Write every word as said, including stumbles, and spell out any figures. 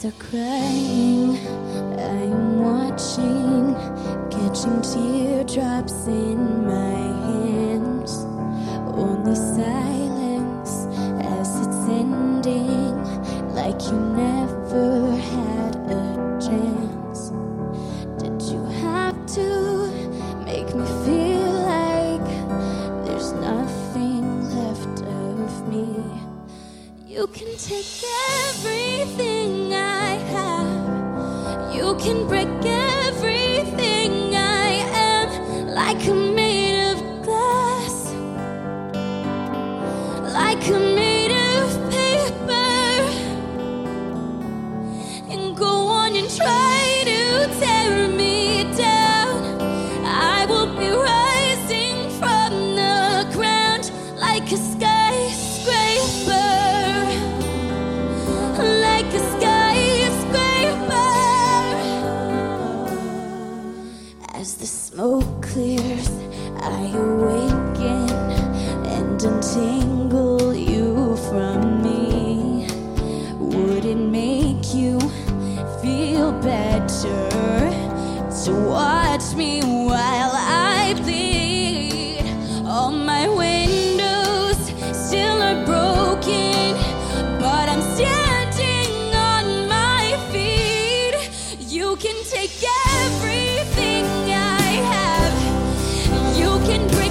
are crying, I'm watching, catching teardrops in my hands. Only silence as it's ending, like you never had a chance. Did you have to make me feel like there's nothing left of me? You can take everything I have, you can break everything I am, like I'm made of glass, like I'm made of paper, and go on and try to tear me down. I will be rising from the ground like a skyscraper, like a skyscraper. As the smoke clears, I awaken and untangle you from me. Would it make you feel better to watch me while I bleed? All my windows still are broken, but I'm standing on my feet. You can take everything I have, you can break